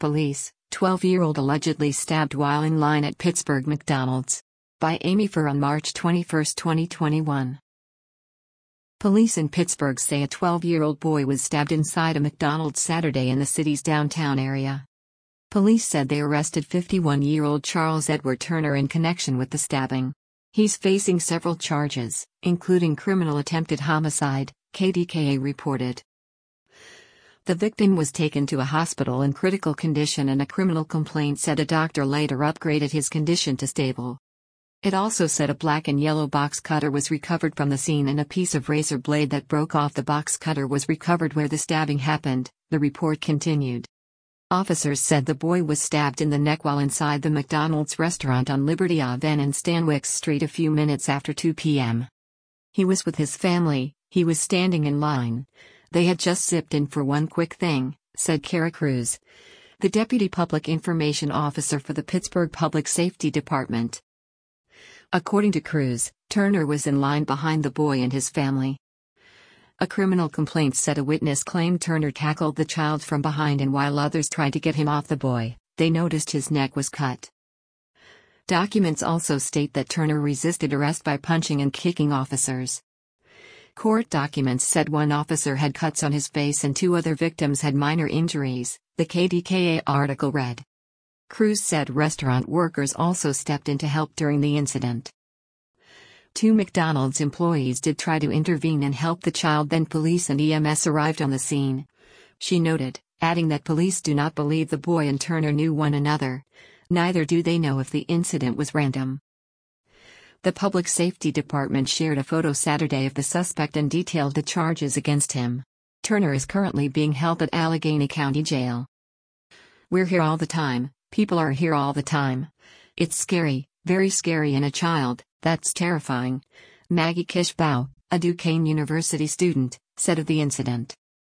Police, 12-year-old allegedly stabbed while in line at Pittsburgh McDonald's. By Amy Furr on March 21, 2021. Police in Pittsburgh say a 12-year-old boy was stabbed inside a McDonald's Saturday in the city's downtown area. Police said they arrested 51-year-old Charles Edward Turner in connection with the stabbing. He's facing several charges, including criminal attempted homicide, KDKA reported. The victim was taken to a hospital in critical condition, and a criminal complaint said a doctor later upgraded his condition to stable. It also said a black and yellow box cutter was recovered from the scene, and a piece of razor blade that broke off the box cutter was recovered where the stabbing happened, the report continued. Officers said the boy was stabbed in the neck while inside the McDonald's restaurant on Liberty Ave and Stanwix Street a few minutes after 2 p.m. He was with his family, he was standing in line. They had just zipped in for one quick thing, said Kara Cruz, the deputy public information officer for the Pittsburgh Public Safety Department. According to Cruz, Turner was in line behind the boy and his family. A criminal complaint said a witness claimed Turner tackled the child from behind, and while others tried to get him off the boy, they noticed his neck was cut. Documents also state that Turner resisted arrest by punching and kicking officers. Court documents said one officer had cuts on his face and 2 other victims had minor injuries, the KDKA article read. Cruz said restaurant workers also stepped in to help during the incident. 2 McDonald's employees did try to intervene and help the child, then police and EMS arrived on the scene. She noted, adding that police do not believe the boy and Turner knew one another. Neither do they know if the incident was random. The Public Safety Department shared a photo Saturday of the suspect and detailed the charges against him. Turner is currently being held at Allegheny County Jail. We're here all the time, people are here all the time. It's scary, very scary, and a child, that's terrifying. Maggie Kishbaugh, a Duquesne University student, said of the incident.